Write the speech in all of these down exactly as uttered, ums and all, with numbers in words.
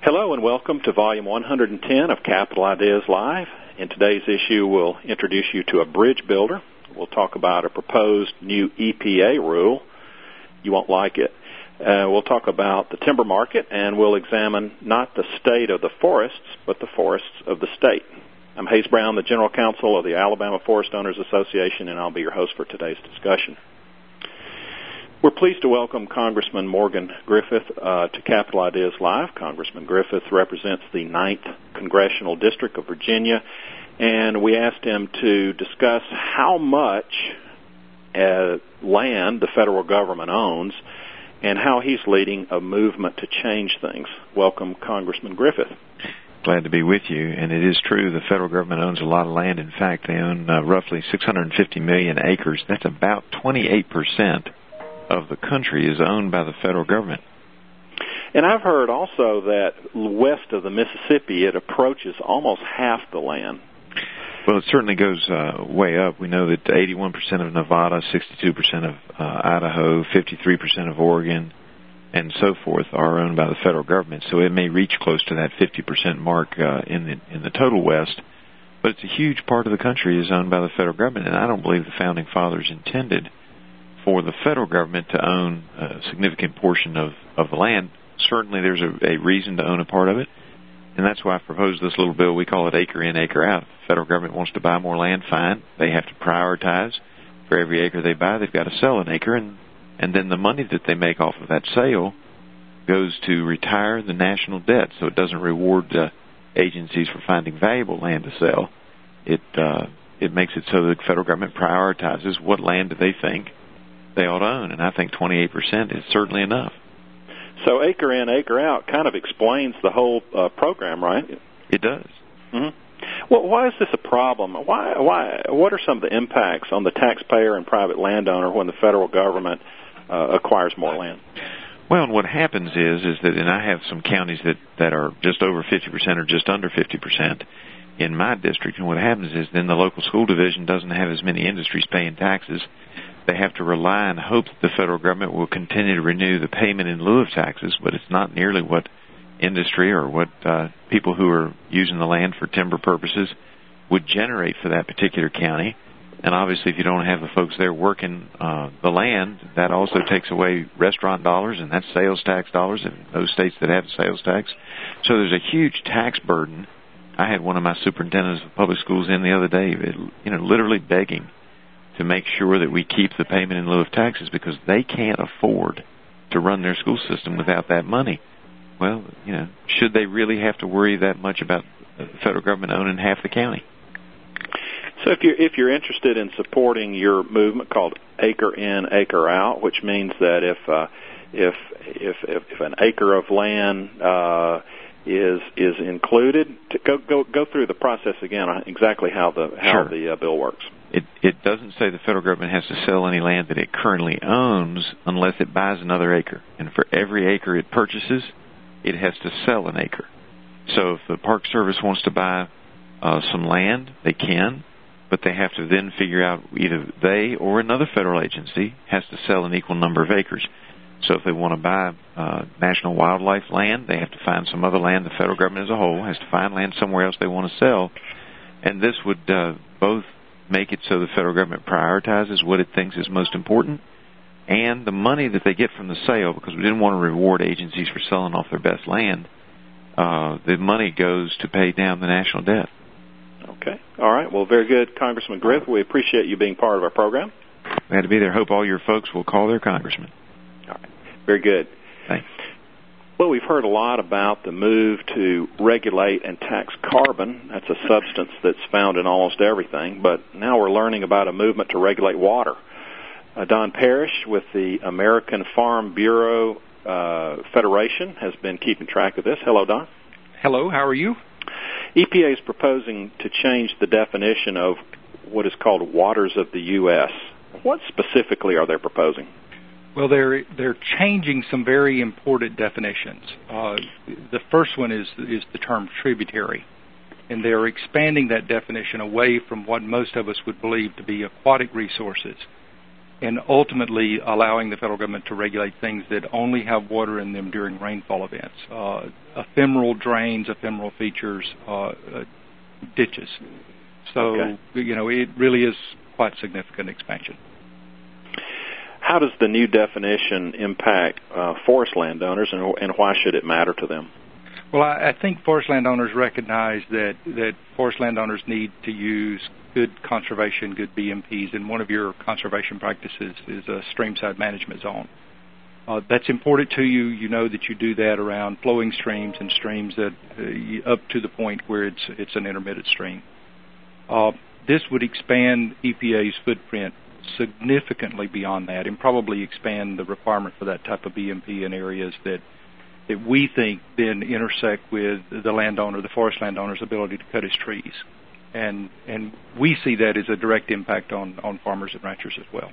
Hello and welcome to Volume one hundred ten of Capital Ideas Live. In today's issue, we'll introduce you to a bridge builder. We'll talk about a proposed new E P A rule. You won't like it. Uh, we'll talk about the timber market, and we'll examine not the state of the forests, but the forests of the state. I'm Hayes Brown, the General Counsel of the Alabama Forest Owners Association, and I'll be your host for today's discussion. We're pleased to welcome Congressman Morgan Griffith uh, to Capital Ideas Live. Congressman Griffith represents the ninth Congressional District of Virginia, and we asked him to discuss how much uh, land the federal government owns and how he's leading a movement to change things. Welcome, Congressman Griffith. Glad to be with you. And it is true, the federal government owns a lot of land. In fact, they own uh, roughly six hundred fifty million acres. That's about twenty-eight percent of the country is owned by the federal government. And I've heard also that west of the Mississippi, it approaches almost half the land. Well, it certainly goes uh, way up. We know that eighty-one percent of Nevada, sixty-two percent of uh, Idaho, fifty-three percent of Oregon, and so forth are owned by the federal government. So it may reach close to that fifty percent mark uh, in the in the total West. But it's a huge part of the country is owned by the federal government, and I don't believe the Founding Fathers intended for the federal government to own a significant portion of, of the land. Certainly there's a, a reason to own a part of it, and that's why I proposed this little bill. We call it acre in, acre out. If the federal government wants to buy more land, fine. They have to prioritize. For every acre they buy, they've got to sell an acre, and, and then the money that they make off of that sale goes to retire the national debt, so it doesn't reward uh, agencies for finding valuable land to sell. It, uh, it makes it so the federal government prioritizes what land do they think they ought to own, and I think twenty-eight percent is certainly enough. So acre in, acre out kind of explains the whole uh, program, right? It does. Mm-hmm. Well, why is this a problem? Why? Why? What are some of the impacts on the taxpayer and private landowner when the federal government uh, acquires more land? Well, and what happens is, is that, and I have some counties that, that are just over fifty percent or just under fifty percent in my district, and what happens is then the local school division doesn't have as many industries paying taxes. They have to rely and hope that the federal government will continue to renew the payment in lieu of taxes, but it's not nearly what industry or what uh, people who are using the land for timber purposes would generate for that particular county. And obviously, if you don't have the folks there working uh, the land, that also takes away restaurant dollars, and that's sales tax dollars in those states that have sales tax. So there's a huge tax burden. I had one of my superintendents of public schools in the other day, you know, literally begging to make sure that we keep the payment in lieu of taxes because they can't afford to run their school system without that money. Well, you know, should they really have to worry that much about the federal government owning half the county? So if you're, if you're interested in supporting your movement called Acre In, Acre Out, which means that if uh, if, if if if an acre of land uh, is is included, to go go go through the process again on exactly how the how Sure. the uh, bill works. It, it doesn't say the federal government has to sell any land that it currently owns unless it buys another acre. And for every acre it purchases, it has to sell an acre. So if the Park Service wants to buy uh, some land, they can, but they have to then figure out either they or another federal agency has to sell an equal number of acres. So if they want to buy uh, national wildlife land, they have to find some other land. The federal government as a whole has to find land somewhere else they want to sell. And this would uh, both make it so the federal government prioritizes what it thinks is most important, and the money that they get from the sale, because we didn't want to reward agencies for selling off their best land, uh, the money goes to pay down the national debt. Okay. All right. Well, very good, Congressman Griffith. We appreciate you being part of our program. Glad to be there. Hope all your folks will call their congressman. All right. Very good. Thanks. Well, we've heard a lot about the move to regulate and tax carbon. That's a substance that's found in almost everything. But now we're learning about a movement to regulate water. Uh, Don Parrish with the American Farm Bureau uh, Federation has been keeping track of this. Hello, Don. Hello. How are you? E P A is proposing to change the definition of what is called waters of the U S What specifically are they proposing? Well, they're they're changing some very important definitions. Uh, the first one is is the term tributary, and they're expanding that definition away from what most of us would believe to be aquatic resources and ultimately allowing the federal government to regulate things that only have water in them during rainfall events, uh, ephemeral drains, ephemeral features, uh, uh, ditches. So, okay. you know, it really is quite significant expansion. How does the new definition impact uh, forest landowners, and, and why should it matter to them? Well, I, I think forest landowners recognize that, that forest landowners need to use good conservation, good B M Ps, and one of your conservation practices is a streamside management zone. Uh, that's important to you. You know that you do that around flowing streams and streams that uh, up to the point where it's it's an intermittent stream. Uh, this would expand E P A's footprint significantly beyond that, and probably expand the requirement for that type of B M P in areas that that we think then intersect with the landowner, the forest landowner's ability to cut his trees. And and we see that as a direct impact on, on farmers and ranchers as well.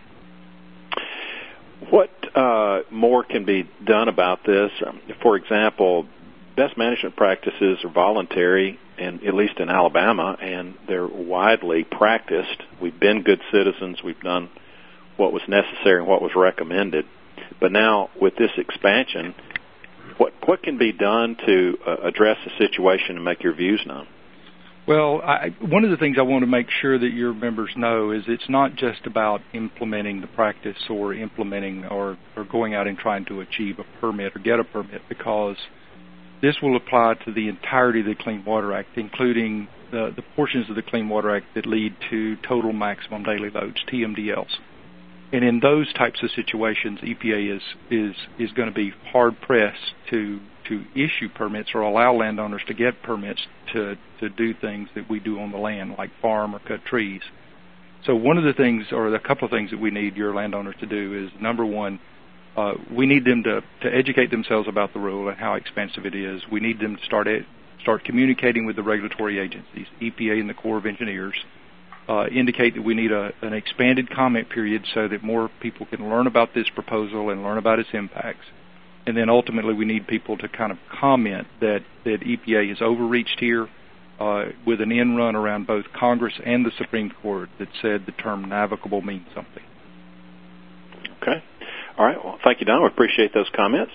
What uh, more can be done about this? Um, for example, best management practices are voluntary, and at least in Alabama, and they're widely practiced. We've been good citizens. We've done what was necessary and what was recommended. But now with this expansion, what what can be done to uh, address the situation and make your views known? Well, I, one of the things I want to make sure that your members know is it's not just about implementing the practice or implementing or, or going out and trying to achieve a permit or get a permit, because this will apply to the entirety of the Clean Water Act, including the, the portions of the Clean Water Act that lead to total maximum daily loads, T M D Ls. And in those types of situations, E P A is is, is going to be hard-pressed to to issue permits or allow landowners to get permits to, to do things that we do on the land, like farm or cut trees. So one of the things, or a couple of things that we need your landowners to do is, number one, uh, we need them to, to educate themselves about the rule and how expansive it is. We need them to start it, start communicating with the regulatory agencies, E P A and the Corps of Engineers, uh, indicate that we need a, an expanded comment period so that more people can learn about this proposal and learn about its impacts. And then ultimately we need people to kind of comment that, that E P A is overreached here uh, with an end run around both Congress and the Supreme Court that said the term navigable means something. Okay. All right. Well, thank you, Don. We appreciate those comments.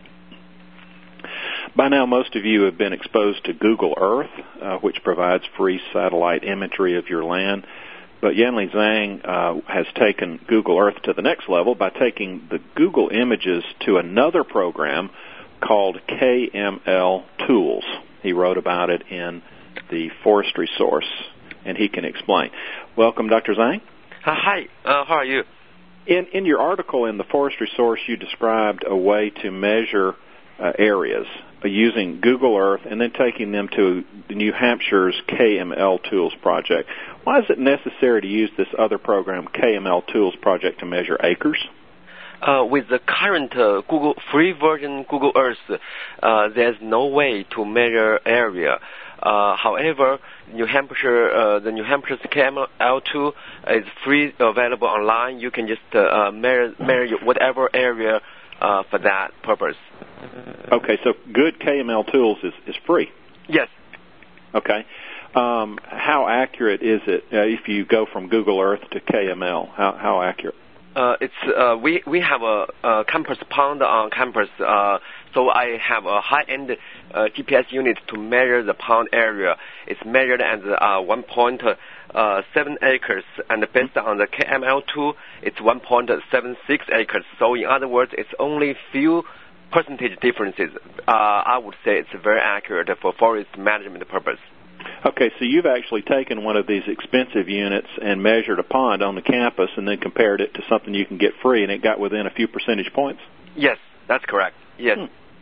By now, most of you have been exposed to Google Earth, uh, which provides free satellite imagery of your land. But Yanli Zhang uh, has taken Google Earth to the next level by taking the Google images to another program called K M L Tools. He wrote about it in the Forestry Source, and he can explain. Welcome, Doctor Zhang. Uh, hi. Uh, how are you? In, in your article in the Forestry Source, you described a way to measure uh, areas uh, using Google Earth and then taking them to New Hampshire's K M L Tools project. Why is it necessary to use this other program, K M L Tools project, to measure acres? Uh, with the current uh, Google free version Google Earth, uh, there's no way to measure area. Uh, however, New Hampshire, uh, the New Hampshire's K M L tool is free, available online. You can just uh, measure, measure whatever area uh, for that purpose. Okay, so good K M L Tools is, is free. Yes. Okay. Um, how accurate is it uh, if you go from Google Earth to K M L? How, how accurate? Uh, it's uh, we we have a, a campus pond on campus, uh, so I have a high-end uh, G P S unit to measure the pond area. It's measured at uh, one point seven acres, and based on the K M L tool, it's one point seven six acres. So in other words, it's only few percentage differences. Uh, I would say it's very accurate for forest management purpose. Okay, so you've actually taken one of these expensive units and measured a pond on the campus and then compared it to something you can get free, and it got within a few percentage points? Yes, that's correct. Yes.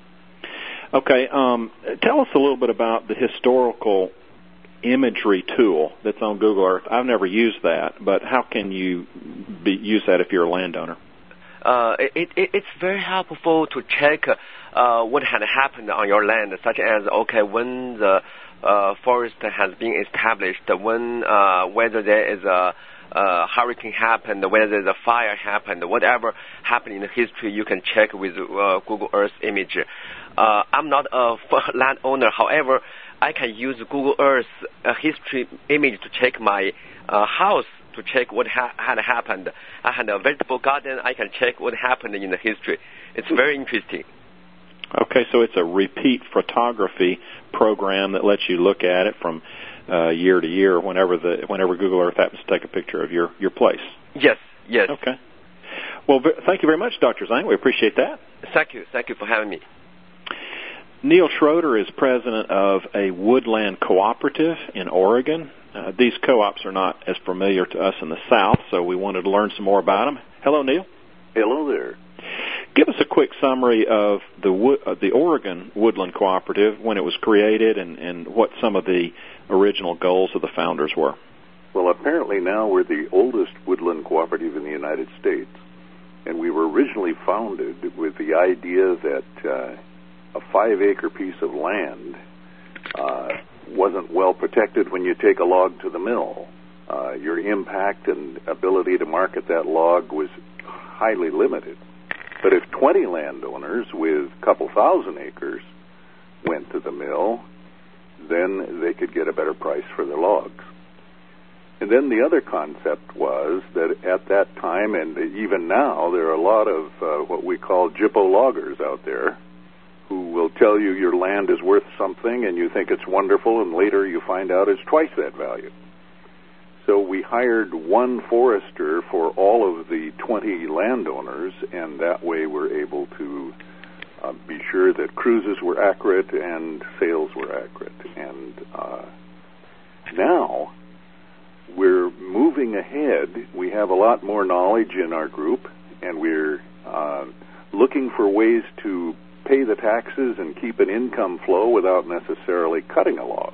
Hmm. Okay, um, tell us a little bit about the historical imagery tool that's on Google Earth. I've never used that, but how can you be, use that if you're a landowner? Uh, it, it, it's very helpful to check uh, what had happened on your land, such as, okay, when the uh, forest has been established, when uh, whether there is a, a hurricane happened, whether there's a fire happened, whatever happened in the history, you can check with uh, Google Earth image. Uh, I'm not a landowner, however, I can use Google Earth uh, history image to check my uh, house, to to check what ha- had happened. I had a vegetable garden. I can check what happened in the history. It's very interesting. Okay, so it's a repeat photography program that lets you look at it from uh, year to year whenever the whenever Google Earth happens to take a picture of your, your place. Yes, yes. Okay. Well, v- thank you very much, Doctor Zhang. We appreciate that. Thank you. Thank you for having me. Neil Schroeder is president of a woodland cooperative in Oregon. Uh, these co-ops are not as familiar to us in the South, so we wanted to learn some more about them. Hello, Neil. Hello there. Give us a quick summary of the wo- uh, the Oregon Woodland Cooperative, when it was created, and, and what some of the original goals of the founders were. Well, apparently now we're the oldest woodland cooperative in the United States, and we were originally founded with the idea that uh, a five-acre piece of land uh, wasn't well protected when you take a log to the mill. Uh, your impact and ability to market that log was highly limited. But if twenty landowners with a couple thousand acres went to the mill, then they could get a better price for their logs. And then the other concept was that at that time, and even now, there are a lot of uh, what we call Jippo loggers out there who will tell you your land is worth something and you think it's wonderful, and later you find out it's twice that value. So we hired one forester for all of the twenty landowners, and that way we're able to uh, be sure that cruises were accurate and sales were accurate. And uh, now we're moving ahead. We have a lot more knowledge in our group, and we're uh, looking for ways to pay the taxes and keep an income flow without necessarily cutting a log.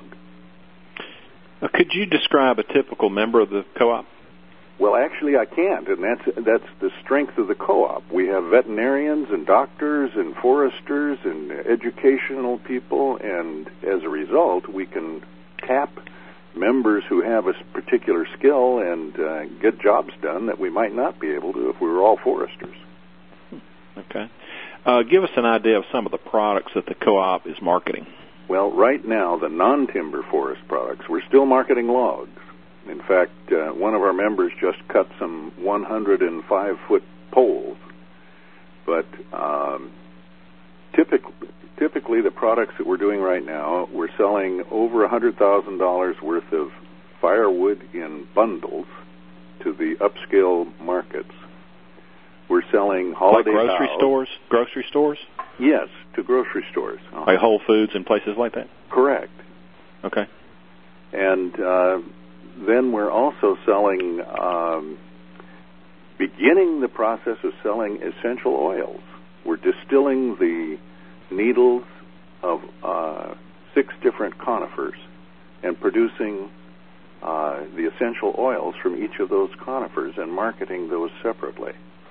Uh, could you describe a typical member of the co-op? Well, actually, I can't, and that's that's the strength of the co-op. We have veterinarians and doctors and foresters and educational people, and as a result, we can tap members who have a particular skill and uh, get jobs done that we might not be able to if we were all foresters. Okay. Uh, give us an idea of some of the products that the co-op is marketing. Well, right now, the non-timber forest products, we're still marketing logs. In fact, uh, one of our members just cut some one hundred five foot poles. But um, typically, typically, the products that we're doing right now, we're selling over one hundred thousand dollars worth of firewood in bundles to the upscale markets. We're selling holiday like grocery boughs. stores. Grocery stores. Yes, to grocery stores. Uh-huh. Like Whole Foods and places like that? Correct. Okay. And uh, then we're also selling, um, beginning the process of selling essential oils. We're distilling the needles of uh, six different conifers and producing uh, the essential oils from each of those conifers and marketing those separately.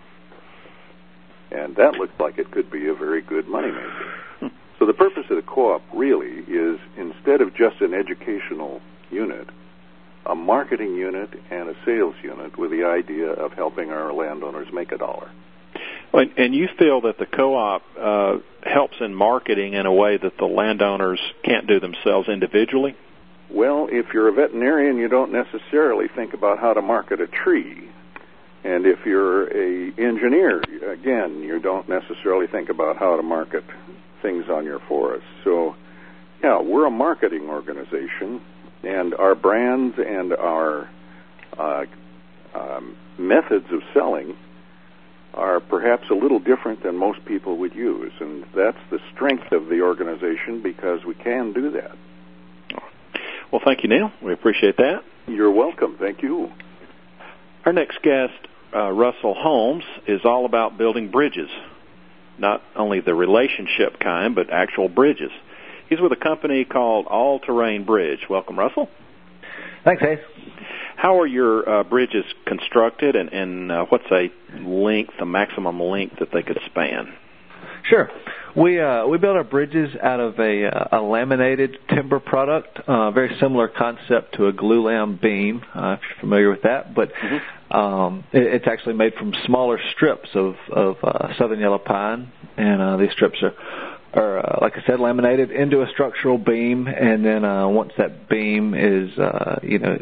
And that looks like it could be a very good moneymaker. So the purpose of the co-op really is, instead of just an educational unit, a marketing unit and a sales unit with the idea of helping our landowners make a dollar. Well, and you feel that the co-op uh, helps in marketing in a way that the landowners can't do themselves individually? Well, if you're a veterinarian, you don't necessarily think about how to market a tree. And if you're a engineer, again, you don't necessarily think about how to market things on your forest. So, yeah, we're a marketing organization, and our brands and our uh, um, methods of selling are perhaps a little different than most people would use. And that's the strength of the organization, because we can do that. Well, thank you, Neil. We appreciate that. You're welcome. Thank you. Our next guest, uh, Russell Holmes, is all about building bridges, not only the relationship kind, but actual bridges. He's with a company called All Terrain Bridge. Welcome, Russell. Thanks, Hayes. How are your uh, bridges constructed, and, and uh, what's a length, a maximum length that they could span? Sure. We uh, we build our bridges out of a, uh, a laminated timber product, uh, very similar concept to a glue-lam beam, uh, if you're familiar with that. But mm-hmm. um, it, it's actually made from smaller strips of, of uh, southern yellow pine, and uh, these strips are, are uh, like I said, laminated into a structural beam, and then uh, once that beam is, uh, you know,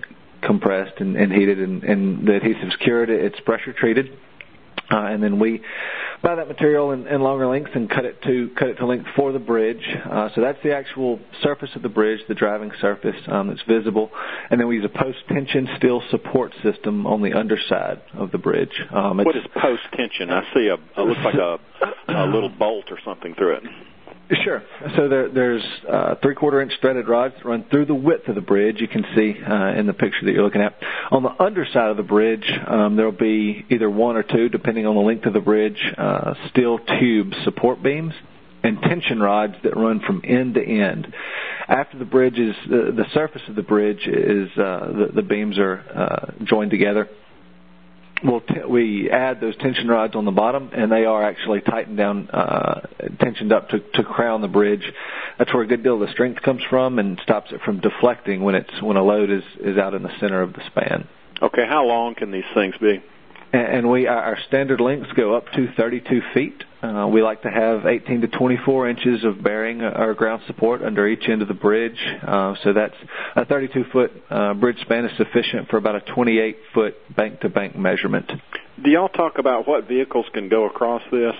compressed and, and heated, and, and the adhesive's cured. It's pressure treated. Uh, and then we buy that material in, in longer lengths and cut it to cut it to length for the bridge. Uh, so that's the actual surface of the bridge, the driving surface um, that's visible. And then we use a post-tension steel support system on the underside of the bridge. Um, what is post-tension? I see a it looks like a, a little bolt or something through it. Sure. So there, there's uh, three-quarter inch threaded rods that run through the width of the bridge. You can see uh, in the picture that you're looking at. On the underside of the bridge, um, there will be either one or two, depending on the length of the bridge, uh, steel tube support beams and tension rods that run from end to end. After the bridge is the, the surface of the bridge is uh, the, the beams are uh, joined together. We'll t- we add those tension rods on the bottom, and they are actually tightened down, uh, tensioned up to, to crown the bridge. That's where a good deal of the strength comes from and stops it from deflecting when it's when a load is, is out in the center of the span. Okay, how long can these things be? And we our standard lengths go up to thirty-two feet. Uh, we like to have eighteen to twenty-four inches of bearing or ground support under each end of the bridge. Uh, so that's a thirty-two foot uh, bridge span is sufficient for about a twenty-eight foot bank-to-bank measurement. Do y'all talk about what vehicles can go across this?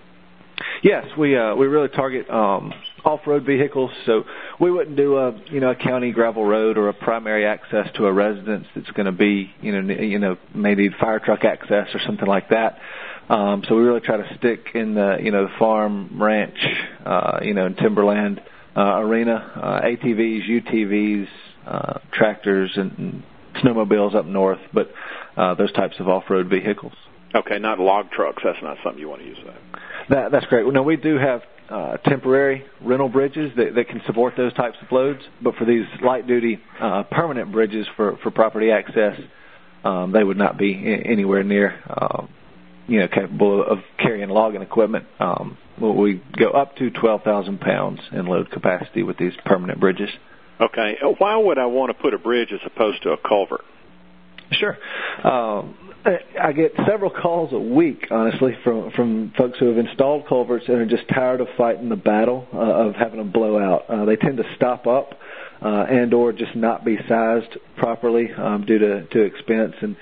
Yes, we uh, we really target um, off-road vehicles. So we wouldn't do a you know a county gravel road or a primary access to a residence that's going to be you know you know may need fire truck access or something like that. Um, so we really try to stick in the you know the farm, ranch, uh, you know and timberland uh, arena. Uh, A T Vs, U T Vs, uh, tractors, and, and snowmobiles up north, but uh, those types of off-road vehicles. Okay, not log trucks. That's not something you want to use. That. That, that's great. Now, we do have uh, temporary rental bridges that, that can support those types of loads, but for these light-duty uh, permanent bridges for, for property access, um, they would not be anywhere near, um, you know, capable of carrying logging equipment. Um, we go up to twelve thousand pounds in load capacity with these permanent bridges. Okay. Why would I want to put a bridge as opposed to a culvert? Sure. Um, I get several calls a week, honestly, from from folks who have installed culverts and are just tired of fighting the battle uh, of having them blow out. Uh, they tend to stop up uh, and or just not be sized properly um, due to, to expense. And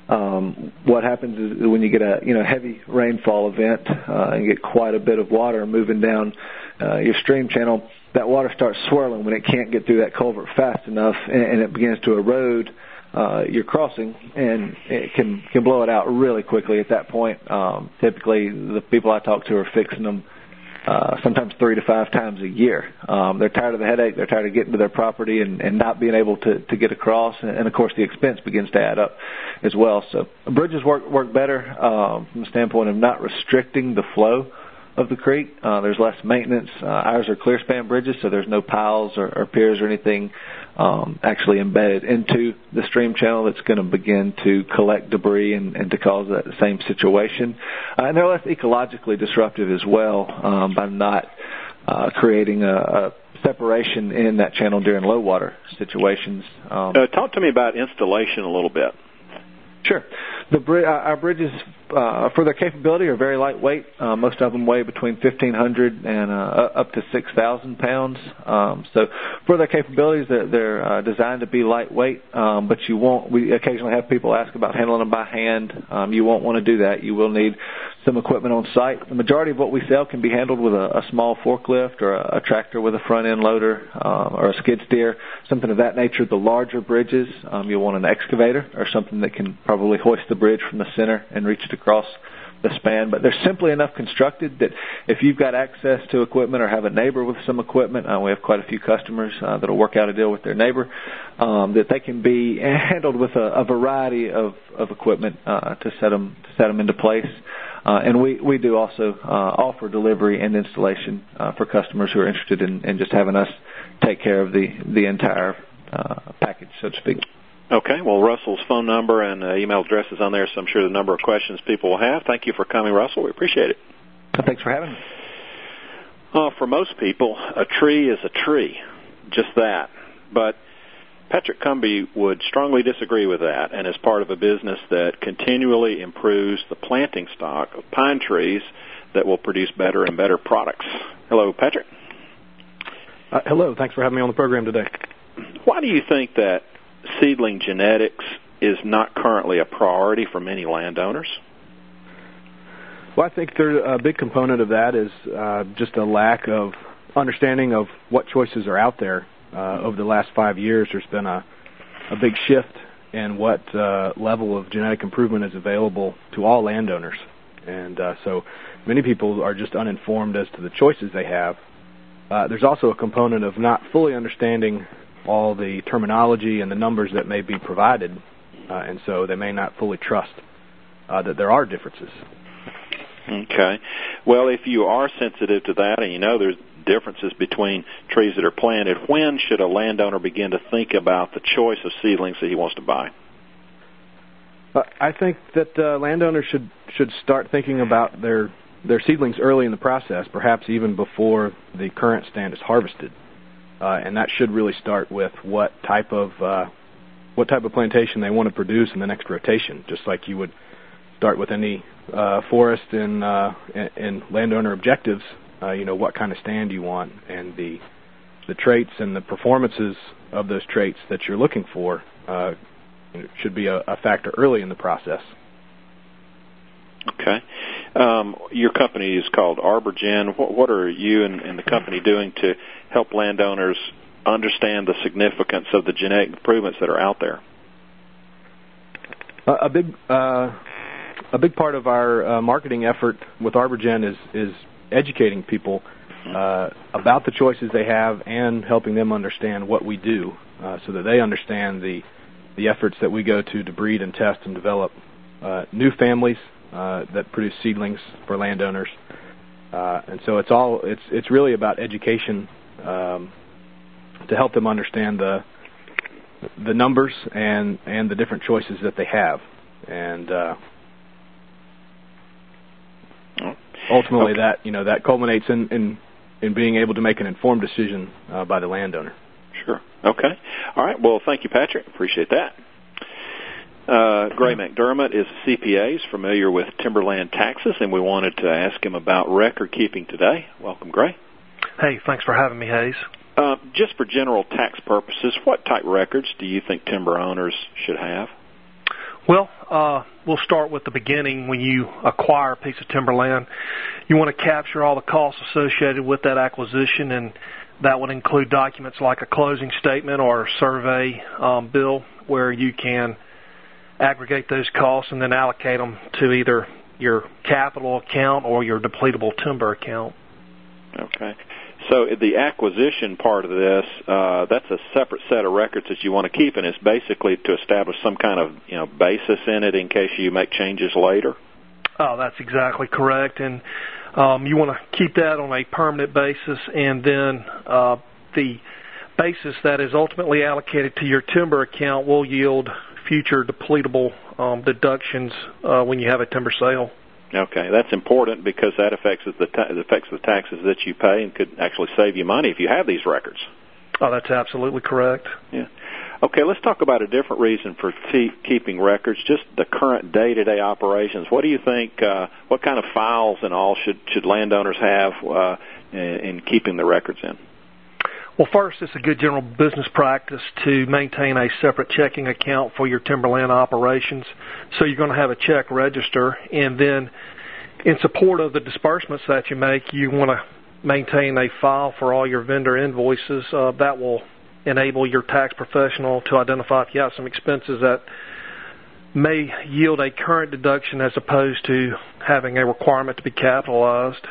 um, what happens is when you get a you know heavy rainfall event uh, and get quite a bit of water moving down uh, your stream channel, that water starts swirling when it can't get through that culvert fast enough, and, and it begins to erode Uh, you're crossing, and it can can blow it out really quickly at that point. Um, typically, the people I talk to are fixing them uh, sometimes three to five times a year. Um, they're tired of the headache. They're tired of getting to their property and, and not being able to, to get across. And, and, of course, the expense begins to add up as well. So bridges work, work better um, from the standpoint of not restricting the flow of the creek. Uh, there's less maintenance. Uh, ours are clear span bridges, so there's no piles or, or piers or anything um, actually embedded into the stream channel that's going to begin to collect debris and, and to cause that same situation. Uh, and they're less ecologically disruptive as well um, by not uh, creating a, a separation in that channel during low water situations. Um, uh, talk to me about installation a little bit. Sure. The bri- our bridges, uh, for their capability, are very lightweight. Uh, most of them weigh between fifteen hundred and uh, up to six thousand pounds. Um, so for their capabilities, they're, they're uh, designed to be lightweight. Um, but you won't. We occasionally have people ask about handling them by hand. Um, you won't want to do that. You will need some equipment on site. The majority of what we sell can be handled with a, a small forklift or a, a tractor with a front end loader uh, or a skid steer, something of that nature. The larger bridges, um, you'll want an excavator or something that can probably hoist the bridge from the center and reach it across the span. But they're simply enough constructed that if you've got access to equipment or have a neighbor with some equipment, uh, we have quite a few customers uh, that will work out a deal with their neighbor, um, that they can be handled with a, a variety of, of equipment uh, to set them to set them into place. Uh, and we, we do also uh, offer delivery and installation uh, for customers who are interested in, in just having us take care of the, the entire uh, package, so to speak. Okay. Well, Russell's phone number and uh, email address is on there, so I'm sure the number of questions people will have. Thank you for coming, Russell. We appreciate it. Thanks for having me. Uh, for most people, a tree is a tree, just that. But Patrick Cumby would strongly disagree with that, and is part of a business that continually improves the planting stock of pine trees that will produce better and better products. Hello, Patrick. Uh, hello. Thanks for having me on the program today. Why do you think that seedling genetics is not currently a priority for many landowners? Well, I think there, a big component of that is uh, just a lack of understanding of what choices are out there. Uh, over the last five years, there's been a, a big shift in what uh, level of genetic improvement is available to all landowners. And uh, so many people are just uninformed as to the choices they have. Uh, there's also a component of not fully understanding all the terminology and the numbers that may be provided, uh, and so they may not fully trust uh, that there are differences. Okay. Well, if you are sensitive to that and you know there's differences between trees that are planted, when should a landowner begin to think about the choice of seedlings that he wants to buy? Uh, I think that uh, landowners should should start thinking about their their seedlings early in the process, perhaps even before the current stand is harvested, uh, and that should really start with what type of uh, what type of plantation they want to produce in the next rotation, just like you would start with any uh, forest and uh, and landowner objectives. Uh, you know, what kind of stand you want and the the traits and the performances of those traits that you're looking for uh, should be a, a factor early in the process. Okay. Um, your company is called ArborGen. What, what are you and, and the company doing to help landowners understand the significance of the genetic improvements that are out there? Uh, a big uh, a big part of our uh, marketing effort with ArborGen is is educating people uh, about the choices they have and helping them understand what we do, uh, so that they understand the the efforts that we go to to breed and test and develop uh, new families uh, that produce seedlings for landowners. Uh, and so it's all it's it's really about education um, to help them understand the the numbers and and the different choices that they have, and uh, ultimately okay. that you know that culminates in, in in being able to make an informed decision uh, by the landowner. Sure. Okay. All right. Well, thank you, Patrick. Appreciate that. Uh, Gray McDermott is a C P A, is familiar with timberland taxes, and we wanted to ask him about record keeping today. Welcome, Gray. Hey, thanks for having me, Hayes. Uh, just for general tax purposes, what type records do you think timber owners should have? Well, uh, we'll start with the beginning. When you acquire a piece of timberland, you want to capture all the costs associated with that acquisition, and that would include documents like a closing statement or a survey um, bill, where you can aggregate those costs and then allocate them to either your capital account or your depletable timber account. Okay. So the acquisition part of this, uh, that's a separate set of records that you want to keep, and it's basically to establish some kind of, you know, basis in it in case you make changes later? Oh, that's exactly correct. And um, you want to keep that on a permanent basis, and then uh, the basis that is ultimately allocated to your timber account will yield future depletable um, deductions uh, when you have a timber sale. Okay, that's important because that affects the ta- affects the taxes that you pay and could actually save you money if you have these records. Oh, that's absolutely correct. Yeah. Okay, let's talk about a different reason for te- keeping records, just the current day-to-day operations. What do you think, uh, what kind of files and all should, should landowners have uh, in, in keeping the records in? Well, first, it's a good general business practice to maintain a separate checking account for your timberland operations. So you're going to have a check register, and then in support of the disbursements that you make, you want to maintain a file for all your vendor invoices. Uh, that will enable your tax professional to identify if you have some expenses that may yield a current deduction as opposed to having a requirement to be capitalized.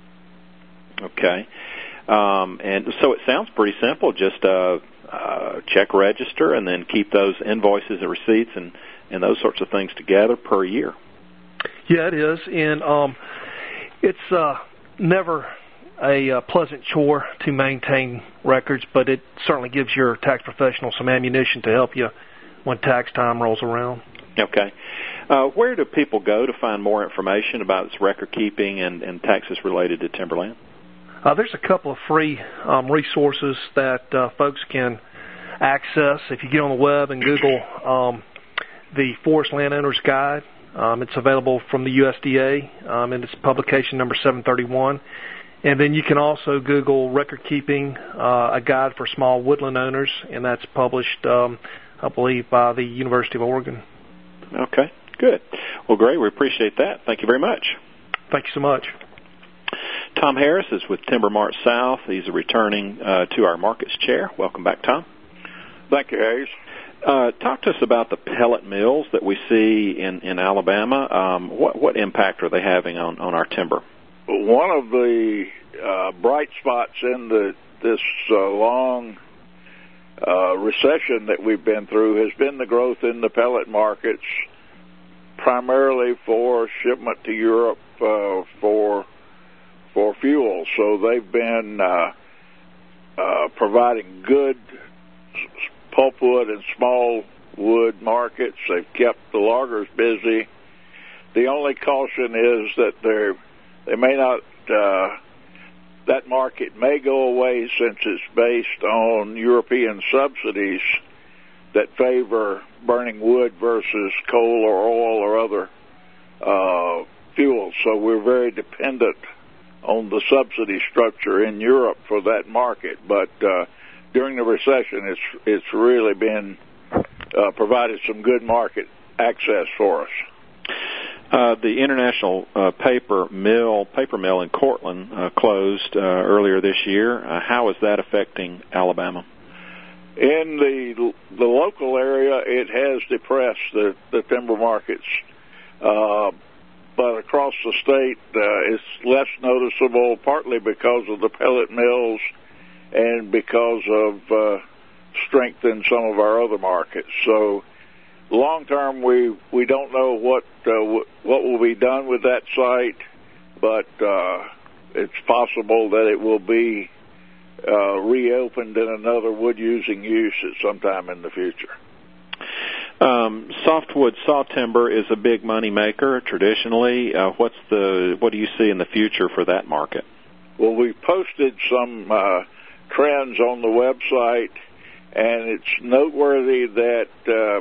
Okay. Um, and so it sounds pretty simple, just uh, uh, check register and then keep those invoices and receipts and, and those sorts of things together per year. Yeah, it is. And um, it's uh, never a uh, pleasant chore to maintain records, but it certainly gives your tax professional some ammunition to help you when tax time rolls around. Okay. Uh, where do people go to find more information about this record keeping and, and taxes related to timberland? Uh, there's a couple of free um, resources that uh, folks can access. If you get on the web and Google um, the Forest Landowner's Guide, um, it's available from the U S D A, um, and it's publication number seven thirty-one. And then you can also Google Record Keeping, uh, a guide for small woodland owners, and that's published um, I believe, by the University of Oregon. Okay, good. Well, great. We appreciate that. Thank you very much. Thank you so much. Tom Harris is with Timber Mart South. He's a returning uh, to our markets chair. Welcome back, Tom. Thank you, Hayes. Uh, talk to us about the pellet mills that we see in, in Alabama. Um, what, what impact are they having on, on our timber? One of the uh, bright spots in the, this uh, long uh, recession that we've been through has been the growth in the pellet markets, primarily for shipment to Europe uh, for for fuel. So they've been uh, uh, providing good pulpwood and small wood markets. They've kept the loggers busy. The only caution is that they're, they may not, uh, that market may go away since it's based on European subsidies that favor burning wood versus coal or oil or other uh, fuels. So we're very dependent on the subsidy structure in Europe for that market. But uh, during the recession, it's it's really been uh, provided some good market access for us. Uh, the International uh, Paper Mill paper mill in Cortland uh, closed uh, earlier this year. Uh, how is that affecting Alabama? In the the local area, it has depressed the, the timber markets. Uh, but across the state, uh, it's less noticeable, partly because of the pellet mills and because of uh, strength in some of our other markets. So long term, we, we don't know what uh, what will be done with that site, but uh, it's possible that it will be uh, reopened in another wood-using use at some time in the future. Um, softwood saw timber is a big money maker traditionally. Uh, what's the what do you see in the future for that market? Well, we posted some uh, trends on the website, and it's noteworthy that uh,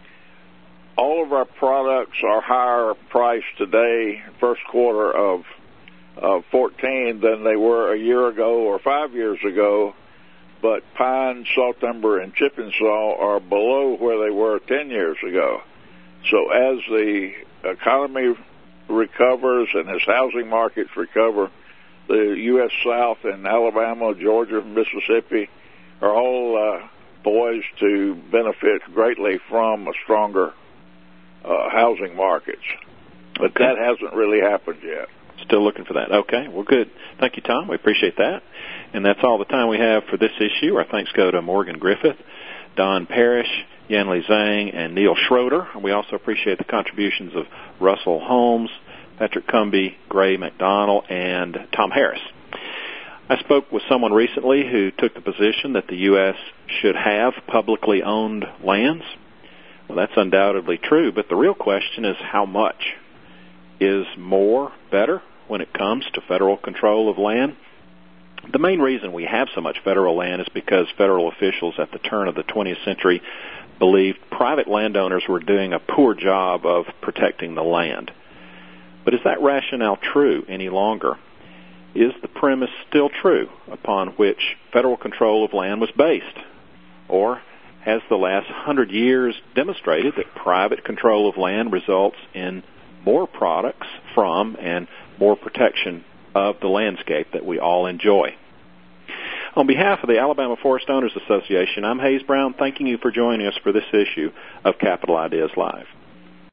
all of our products are higher priced today, first quarter of uh, fourteen, than they were a year ago or five years ago. But pine, sawtimber, and chipping saw are below where they were ten years ago. So as the economy recovers and as housing markets recover, the U S South and Alabama, Georgia, Mississippi are all uh, poised to benefit greatly from a stronger uh, housing markets. But okay. That hasn't really happened yet. Still looking for that. Okay, well, good. Thank you, Tom. We appreciate that. And that's all the time we have for this issue. Our thanks go to Morgan Griffith, Don Parrish, Yanli Zhang, and Neil Schroeder. We also appreciate the contributions of Russell Holmes, Patrick Cumby, Gray McDonald, and Tom Harris. I spoke with someone recently who took the position that the U S should have publicly owned lands. Well, that's undoubtedly true, but the real question is how much? Is more better when it comes to federal control of land? The main reason we have so much federal land is because federal officials at the turn of the twentieth century believed private landowners were doing a poor job of protecting the land. But is that rationale true any longer? Is the premise still true upon which federal control of land was based? Or has the last hundred years demonstrated that private control of land results in more products from and more protection of the landscape that we all enjoy? On behalf of the Alabama Forest Owners Association, I'm Hayes Brown, thanking you for joining us for this issue of Capital Ideas Live.